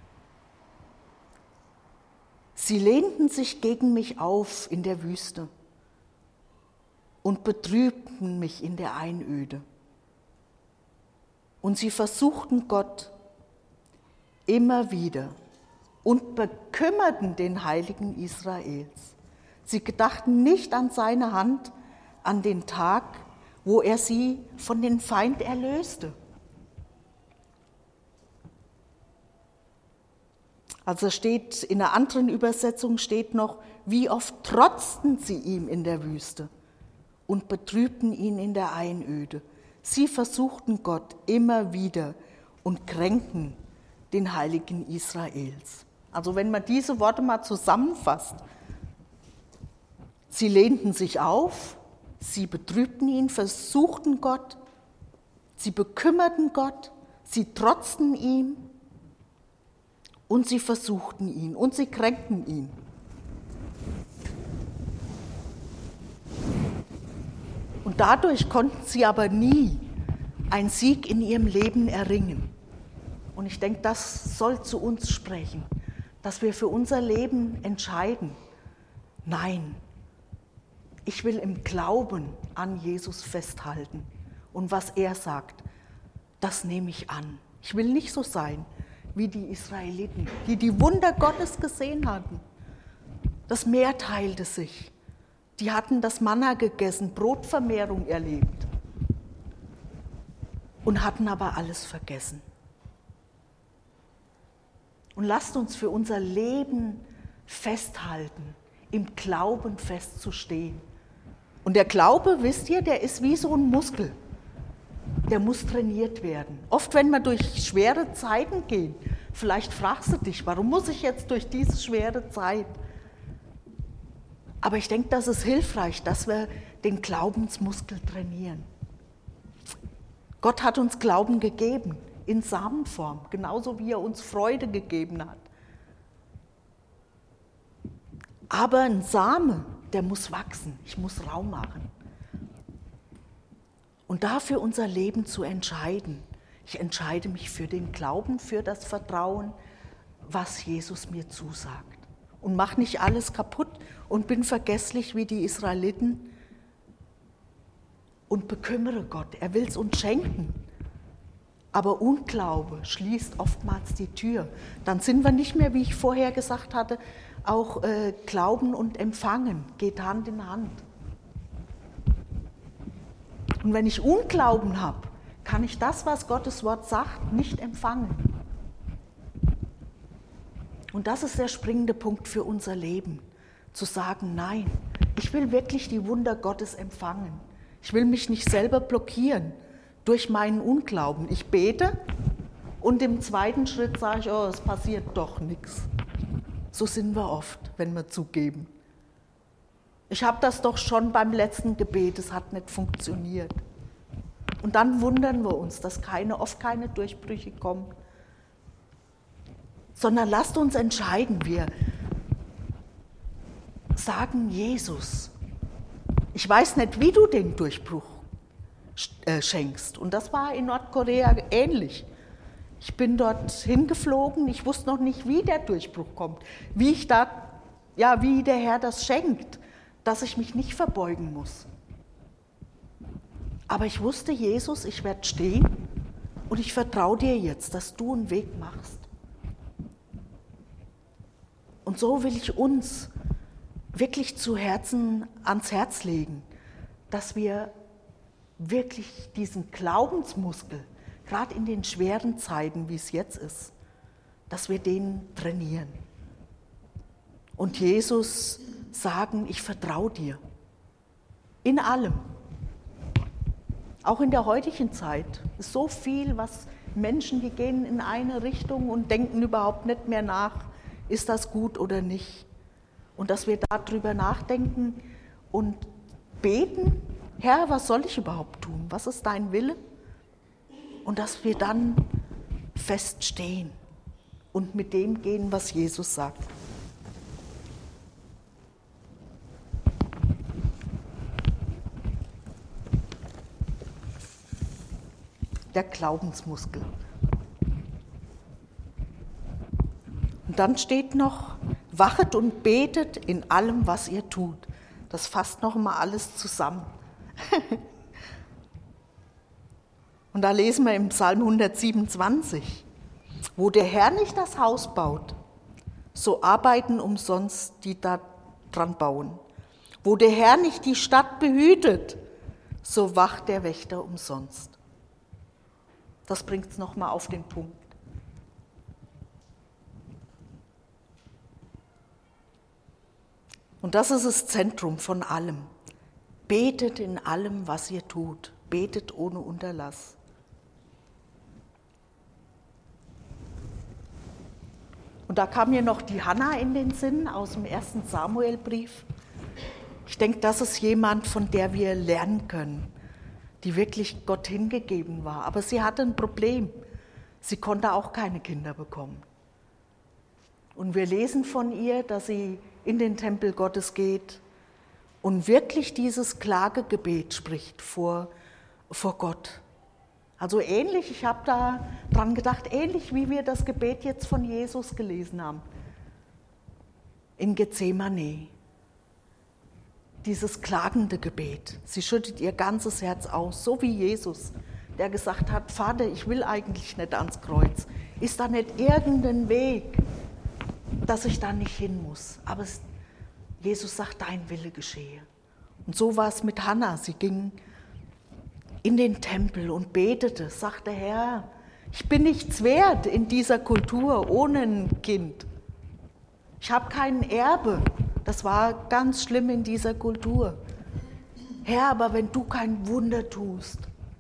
[SPEAKER 1] Sie lehnten sich gegen mich auf in der Wüste und betrübten mich in der Einöde. Und sie versuchten Gott immer wieder und bekümmerten den Heiligen Israels. Sie gedachten nicht an seine Hand, an den Tag, wo er sie von den Feind erlöste. Also steht in einer anderen Übersetzung steht noch, wie oft trotzten sie ihm in der Wüste und betrübten ihn in der Einöde. Sie versuchten Gott immer wieder und kränkten den Heiligen Israels. Also wenn man diese Worte mal zusammenfasst, Sie lehnten sich auf, sie betrübten ihn, versuchten Gott, sie bekümmerten Gott, sie trotzten ihm und sie versuchten ihn und sie kränkten ihn. Und dadurch konnten sie aber nie einen Sieg in ihrem Leben erringen. Und ich denke, das soll zu uns sprechen, dass wir für unser Leben entscheiden. Nein, ich will im Glauben an Jesus festhalten. Und was er sagt, das nehme ich an. Ich will nicht so sein wie die Israeliten, die die Wunder Gottes gesehen hatten. Das Meer teilte sich. Die hatten das Manna gegessen, Brotvermehrung erlebt und hatten aber alles vergessen. Und lasst uns für unser Leben festhalten, im Glauben festzustehen. Und der Glaube, wisst ihr, der ist wie so ein Muskel. Der muss trainiert werden. Oft, wenn wir durch schwere Zeiten gehen, vielleicht fragst du dich, warum muss ich jetzt durch diese schwere Zeit? Aber ich denke, das ist hilfreich, dass wir den Glaubensmuskel trainieren. Gott hat uns Glauben gegeben, in Samenform, genauso wie er uns Freude gegeben hat. Aber ein Same, der muss wachsen, ich muss Raum machen. Und dafür unser Leben zu entscheiden. Ich entscheide mich für den Glauben, für das Vertrauen, was Jesus mir zusagt. Und mach nicht alles kaputt und bin vergesslich wie die Israeliten und bekümmere Gott. Er will es uns schenken. Aber Unglaube schließt oftmals die Tür. Dann sind wir nicht mehr, wie ich vorher gesagt hatte, auch äh, Glauben und Empfangen geht Hand in Hand. Und wenn ich Unglauben habe, kann ich das, was Gottes Wort sagt, nicht empfangen. Und das ist der springende Punkt für unser Leben, zu sagen, nein, ich will wirklich die Wunder Gottes empfangen. Ich will mich nicht selber blockieren durch meinen Unglauben. Ich bete und im zweiten Schritt sage ich, oh, es passiert doch nichts. So sind wir oft, wenn wir zugeben. Ich habe das doch schon beim letzten Gebet, es hat nicht funktioniert. Und dann wundern wir uns, dass keine, oft keine Durchbrüche kommen. Sondern lasst uns entscheiden, wir sagen Jesus, ich weiß nicht, wie du den Durchbruch schenkst. Und das war in Nordkorea ähnlich. Ich bin dort hingeflogen, ich wusste noch nicht, wie der Durchbruch kommt, wie ich da, ja, wie der Herr das schenkt, dass ich mich nicht verbeugen muss. Aber ich wusste, Jesus, ich werde stehen und ich vertraue dir jetzt, dass du einen Weg machst. Und so will ich uns wirklich zu Herzen ans Herz legen, dass wir wirklich diesen Glaubensmuskel, gerade in den schweren Zeiten, wie es jetzt ist, dass wir den trainieren. Und Jesus sagen, ich vertraue dir. In allem. Auch in der heutigen Zeit ist so viel, was Menschen, die gehen in eine Richtung und denken überhaupt nicht mehr nach, ist das gut oder nicht. Und dass wir darüber nachdenken und beten, Herr, was soll ich überhaupt tun? Was ist dein Wille? Und dass wir dann feststehen und mit dem gehen, was Jesus sagt. Der Glaubensmuskel. Und dann steht noch, wachet und betet in allem, was ihr tut. Das fasst noch mal alles zusammen. Und da lesen wir im Psalm hundertsiebenundzwanzig, wo der Herr nicht das Haus baut, so arbeiten umsonst die da dran bauen. Wo der Herr nicht die Stadt behütet, so wacht der Wächter umsonst. Das bringt es nochmal auf den Punkt. Und das ist das Zentrum von allem. Betet in allem, was ihr tut. Betet ohne Unterlass. Und da kam mir noch die Hannah in den Sinn aus dem ersten Samuelbrief. Ich denke, das ist jemand, von der wir lernen können, die wirklich Gott hingegeben war. Aber sie hatte ein Problem. Sie konnte auch keine Kinder bekommen. Und wir lesen von ihr, dass sie in den Tempel Gottes geht und wirklich dieses Klagegebet spricht vor, vor Gott. Also ähnlich, ich habe da dran gedacht, ähnlich wie wir das Gebet jetzt von Jesus gelesen haben. In Gethsemane. Dieses klagende Gebet. Sie schüttet ihr ganzes Herz aus, so wie Jesus, der gesagt hat, Vater, ich will eigentlich nicht ans Kreuz. Ist da nicht irgendein Weg, dass ich da nicht hin muss? Aber es, Jesus sagt, dein Wille geschehe. Und so war es mit Hannah. Sie ging in den Tempel und betete, sagte, Herr, ich bin nichts wert in dieser Kultur ohne ein Kind. Ich habe kein Erbe. Das war ganz schlimm in dieser Kultur. Herr, aber wenn du kein Wunder tust,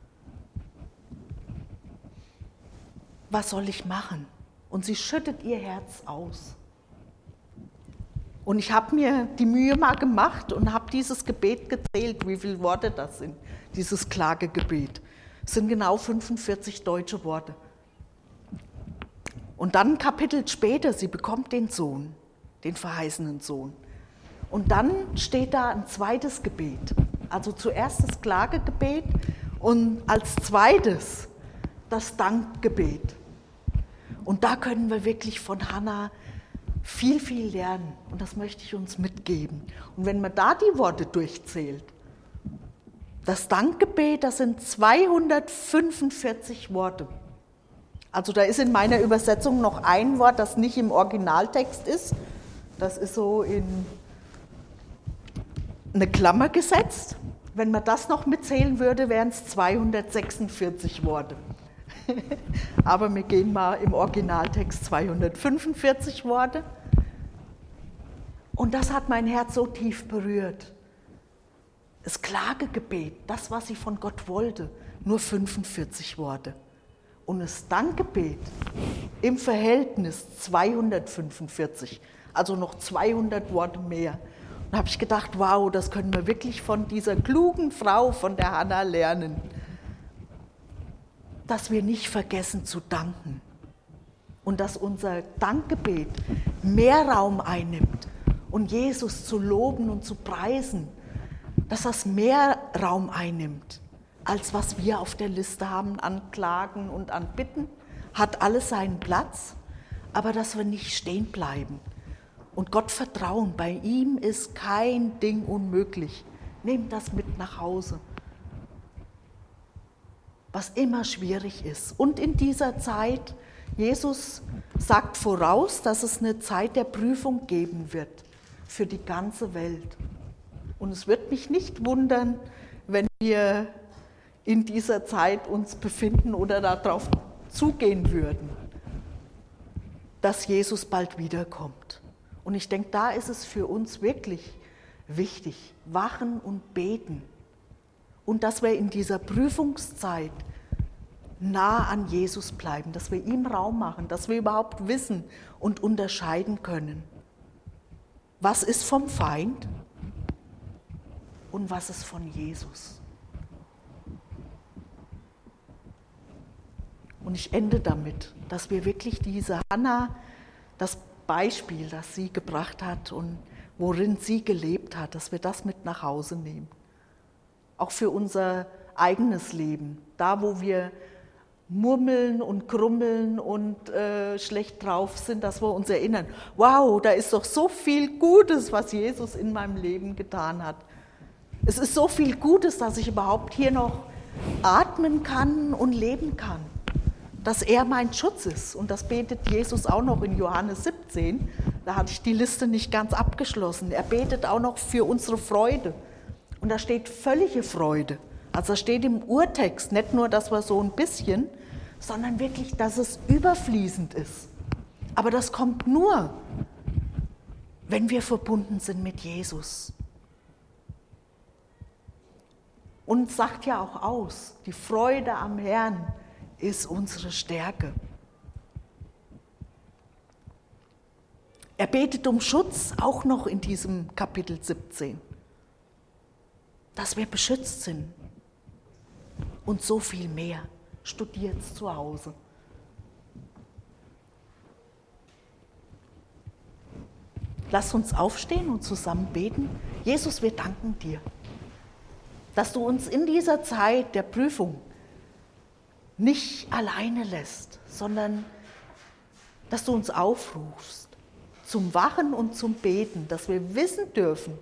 [SPEAKER 1] was soll ich machen? Und sie schüttet ihr Herz aus. Und ich habe mir die Mühe mal gemacht und habe dieses Gebet gezählt, wie viele Worte das sind, dieses Klagegebet. Es sind genau fünfundvierzig deutsche Worte. Und dann ein Kapitel später, sie bekommt den Sohn, den verheißenen Sohn. Und dann steht da ein zweites Gebet. Also zuerst das Klagegebet und als zweites das Dankgebet. Und da können wir wirklich von Hannah viel, viel lernen. Und das möchte ich uns mitgeben. Und wenn man da die Worte durchzählt, das Dankgebet, das sind zweihundertfünfundvierzig Worte. Also da ist in meiner Übersetzung noch ein Wort, das nicht im Originaltext ist. Das ist so in eine Klammer gesetzt. Wenn man das noch mitzählen würde, wären es zweihundertsechsundvierzig Worte. Aber wir gehen mal im Originaltext zweihundertfünfundvierzig Worte. Und das hat mein Herz so tief berührt. Das Klagegebet, das, was sie von Gott wollte, nur fünfundvierzig Worte. Und das Dankgebet im Verhältnis zweihundertfünfundvierzig, also noch zweihundert Worte mehr. Da habe ich gedacht, wow, das können wir wirklich von dieser klugen Frau, von der Hannah lernen, dass wir nicht vergessen zu danken und dass unser Dankgebet mehr Raum einnimmt und Jesus zu loben und zu preisen, dass das mehr Raum einnimmt, als was wir auf der Liste haben an Klagen und an Bitten, hat alles seinen Platz, aber dass wir nicht stehen bleiben. Und Gott vertrauen, bei ihm ist kein Ding unmöglich. Nehmt das mit nach Hause. Was immer schwierig ist. Und in dieser Zeit, Jesus sagt voraus, dass es eine Zeit der Prüfung geben wird für die ganze Welt. Und es wird mich nicht wundern, wenn wir in dieser Zeit uns befinden oder darauf zugehen würden, dass Jesus bald wiederkommt. Und ich denke, da ist es für uns wirklich wichtig, wachen und beten. Und dass wir in dieser Prüfungszeit nah an Jesus bleiben, dass wir ihm Raum machen, dass wir überhaupt wissen und unterscheiden können, was ist vom Feind und was ist von Jesus. Und ich ende damit, dass wir wirklich diese Hannah, das Beispiel, das sie gebracht hat und worin sie gelebt hat, dass wir das mit nach Hause nehmen. Auch für unser eigenes Leben, da wo wir murmeln und grummeln und äh, schlecht drauf sind, dass wir uns erinnern, wow, da ist doch so viel Gutes, was Jesus in meinem Leben getan hat. Es ist so viel Gutes, dass ich überhaupt hier noch atmen kann und leben kann. Dass er mein Schutz ist. Und das betet Jesus auch noch in Johannes siebzehn. Da hatte ich die Liste nicht ganz abgeschlossen. Er betet auch noch für unsere Freude. Und da steht völlige Freude. Also da steht im Urtext nicht nur, dass wir so ein bisschen, sondern wirklich, dass es überfließend ist. Aber das kommt nur, wenn wir verbunden sind mit Jesus. Und sagt ja auch aus, die Freude am Herrn ist unsere Stärke. Er betet um Schutz, auch noch in diesem Kapitel siebzehn. dass wir beschützt sind und so viel mehr. Studiert's zu Hause. Lass uns aufstehen und zusammen beten. Jesus, wir danken dir, dass du uns in dieser Zeit der Prüfung nicht alleine lässt, sondern dass du uns aufrufst zum Wachen und zum Beten, dass wir wissen dürfen,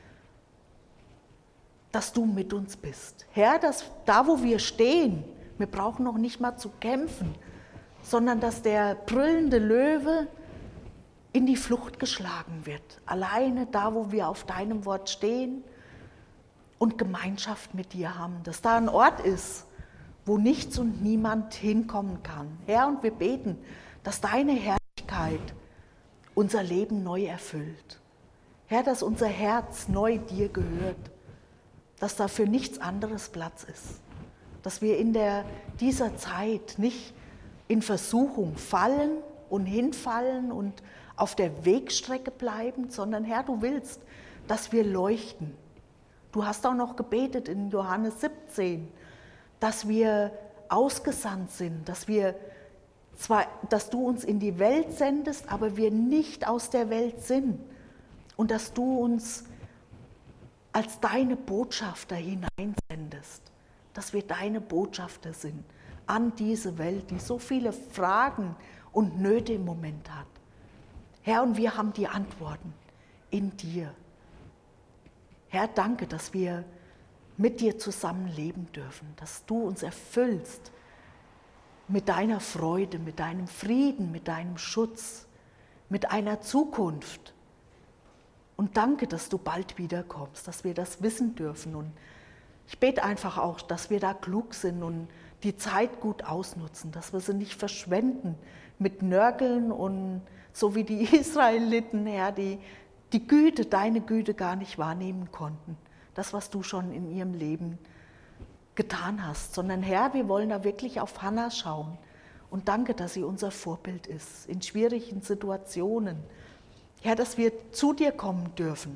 [SPEAKER 1] dass du mit uns bist. Herr, dass da, wo wir stehen, wir brauchen noch nicht mal zu kämpfen, sondern dass der brüllende Löwe in die Flucht geschlagen wird. Alleine da, wo wir auf deinem Wort stehen und Gemeinschaft mit dir haben. Dass da ein Ort ist, wo nichts und niemand hinkommen kann. Herr, und wir beten, dass deine Herrlichkeit unser Leben neu erfüllt. Herr, dass unser Herz neu dir gehört. Dass da für nichts anderes Platz ist. Dass wir in der, dieser Zeit nicht in Versuchung fallen und hinfallen und auf der Wegstrecke bleiben, sondern Herr, du willst, dass wir leuchten. Du hast auch noch gebetet in Johannes siebzehn, dass wir ausgesandt sind, dass wir zwar, dass du uns in die Welt sendest, aber wir nicht aus der Welt sind und dass du uns als deine Botschafter hineinsendest, dass wir deine Botschafter sind an diese Welt, die so viele Fragen und Nöte im Moment hat. Herr, und wir haben die Antworten in dir. Herr, danke, dass wir mit dir zusammen leben dürfen, dass du uns erfüllst mit deiner Freude, mit deinem Frieden, mit deinem Schutz, mit einer Zukunft. Und danke, dass du bald wiederkommst, dass wir das wissen dürfen. Und ich bete einfach auch, dass wir da klug sind und die Zeit gut ausnutzen, dass wir sie nicht verschwenden mit Nörgeln und so wie die Israeliten, Herr, die die Güte, deine Güte gar nicht wahrnehmen konnten. Das, was du schon in ihrem Leben getan hast. Sondern Herr, wir wollen da wirklich auf Hannah schauen. Und danke, dass sie unser Vorbild ist in schwierigen Situationen. Herr, dass wir zu dir kommen dürfen.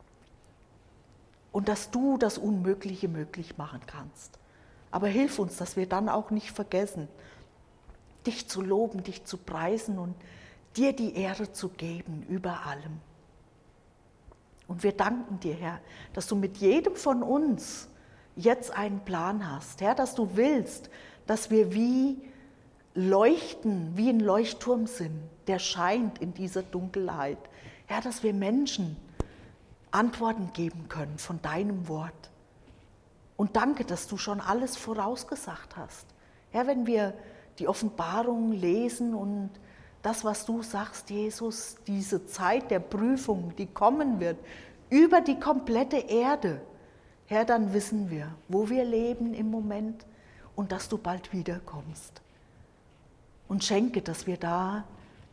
[SPEAKER 1] Und dass du das Unmögliche möglich machen kannst. Aber hilf uns, dass wir dann auch nicht vergessen, dich zu loben, dich zu preisen und dir die Ehre zu geben über allem. Und wir danken dir, Herr, dass du mit jedem von uns jetzt einen Plan hast. Herr, dass du willst, dass wir wie leuchten, wie ein Leuchtturm sind, der scheint in dieser Dunkelheit. Herr, dass wir Menschen Antworten geben können von deinem Wort. Und danke, dass du schon alles vorausgesagt hast. Herr, wenn wir die Offenbarung lesen und das, was du sagst, Jesus, diese Zeit der Prüfung, die kommen wird, über die komplette Erde, Herr, dann wissen wir, wo wir leben im Moment und dass du bald wiederkommst. Und schenke, dass wir da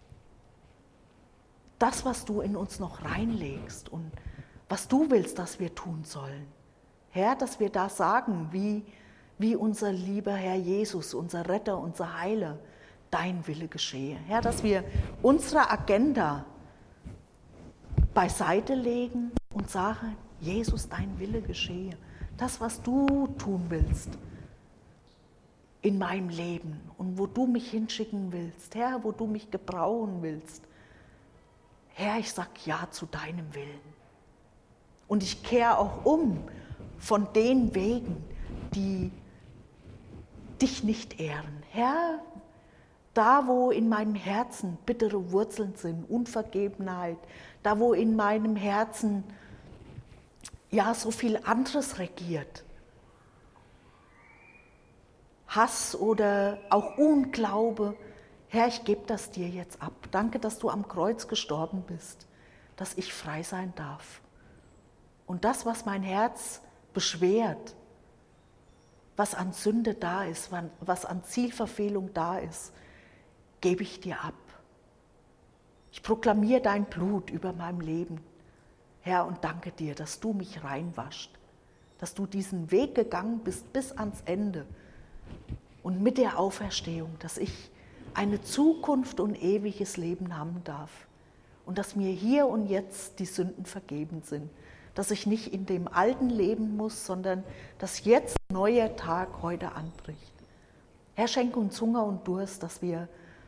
[SPEAKER 1] das, was du in uns noch reinlegst und was du willst, dass wir tun sollen. Herr, dass wir da sagen, wie, wie unser lieber Herr Jesus, unser Retter, unser Heiler, dein Wille geschehe. Herr, dass wir unsere Agenda beiseite legen und sagen, Jesus, dein Wille geschehe. Das, was du tun willst in meinem Leben und wo du mich hinschicken willst. Herr, wo du mich gebrauchen willst. Herr, ich sag ja zu deinem Willen. Und ich kehre auch um von den Wegen, die dich nicht ehren. Herr, da, wo in meinem Herzen bittere Wurzeln sind, Unvergebenheit, da, wo in meinem Herzen ja so viel anderes regiert, Hass oder auch Unglaube, Herr, ich gebe das dir jetzt ab. Danke, dass du am Kreuz gestorben bist, dass ich frei sein darf. Und das, was mein Herz beschwert, was an Sünde da ist, was an Zielverfehlung da ist, gebe ich dir ab. Ich proklamiere dein Blut über meinem Leben, Herr, und danke dir, dass du mich reinwascht, dass du diesen Weg gegangen bist bis ans Ende und mit der Auferstehung, dass ich eine Zukunft und ewiges Leben haben darf und dass mir hier und jetzt die Sünden vergeben sind, dass ich nicht in dem Alten leben muss, sondern dass jetzt ein neuer Tag heute anbricht. Herr, schenke uns Hunger und Durst, dass wir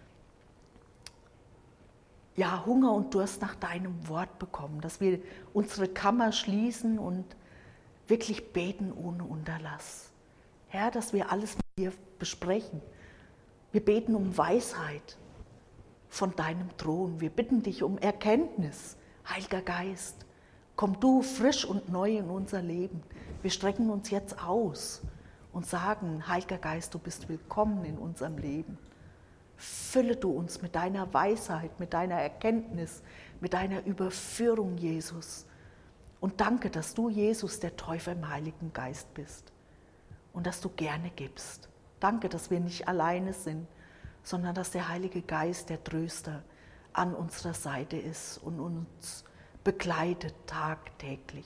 [SPEAKER 1] ja, Hunger und Durst nach deinem Wort bekommen, dass wir unsere Kammer schließen und wirklich beten ohne Unterlass. Herr, dass wir alles mit dir besprechen. Wir beten um Weisheit von deinem Thron. Wir bitten dich um Erkenntnis, Heiliger Geist. Komm du frisch und neu in unser Leben. Wir strecken uns jetzt aus und sagen, Heiliger Geist, du bist willkommen in unserem Leben. Fülle du uns mit deiner Weisheit, mit deiner Erkenntnis, mit deiner Überführung, Jesus. Und danke, dass du, Jesus, der Täufer im Heiligen Geist bist und dass du gerne gibst. Danke, dass wir nicht alleine sind, sondern dass der Heilige Geist, der Tröster, an unserer Seite ist und uns begleitet tagtäglich.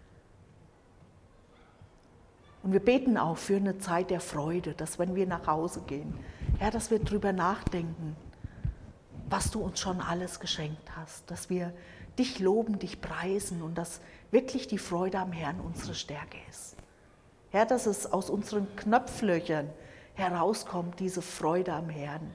[SPEAKER 1] Und wir beten auch für eine Zeit der Freude, dass wenn wir nach Hause gehen, Herr, dass wir drüber nachdenken, was du uns schon alles geschenkt hast, dass wir dich loben, dich preisen und dass wirklich die Freude am Herrn unsere Stärke ist. Herr, dass es aus unseren Knopflöchern herauskommt, diese Freude am Herrn.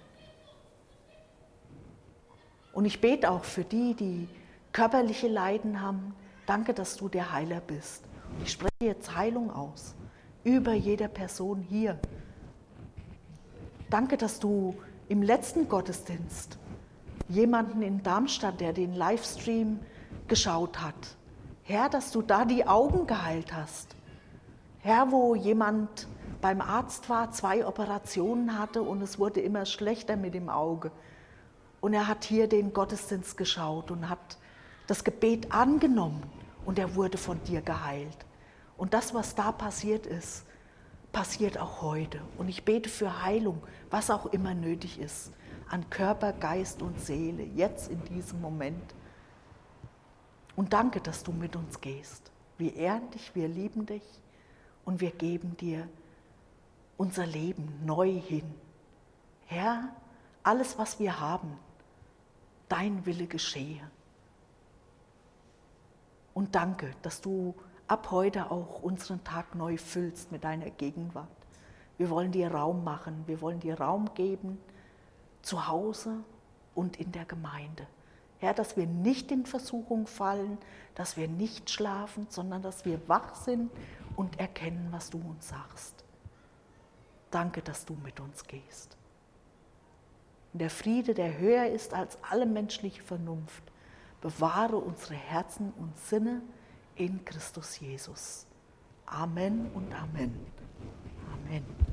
[SPEAKER 1] Und ich bete auch für die, die körperliche Leiden haben. Danke, dass du der Heiler bist. Und ich spreche jetzt Heilung aus, über jeder Person hier. Danke, dass du im letzten Gottesdienst jemanden in Darmstadt, der den Livestream geschaut hat, Herr, dass du da die Augen geheilt hast. Herr, wo jemand beim Arzt war, zwei Operationen hatte und es wurde immer schlechter mit dem Auge. Und er hat hier den Gottesdienst geschaut und hat das Gebet angenommen und er wurde von dir geheilt. Und das, was da passiert ist, passiert auch heute. Und ich bete für Heilung, was auch immer nötig ist, an Körper, Geist und Seele, jetzt in diesem Moment. Und danke, dass du mit uns gehst. Wir ehren dich, wir lieben dich und wir geben dir unser Leben neu hin. Herr, alles, was wir haben, dein Wille geschehe. Und danke, dass du ab heute auch unseren Tag neu füllst mit deiner Gegenwart. Wir wollen dir Raum machen, wir wollen dir Raum geben, zu Hause und in der Gemeinde. Herr, dass wir nicht in Versuchung fallen, dass wir nicht schlafen, sondern dass wir wach sind und erkennen, was du uns sagst. Danke, dass du mit uns gehst. Und der Friede, der höher ist als alle menschliche Vernunft, bewahre unsere Herzen und Sinne in Christus Jesus. Amen und Amen. Amen.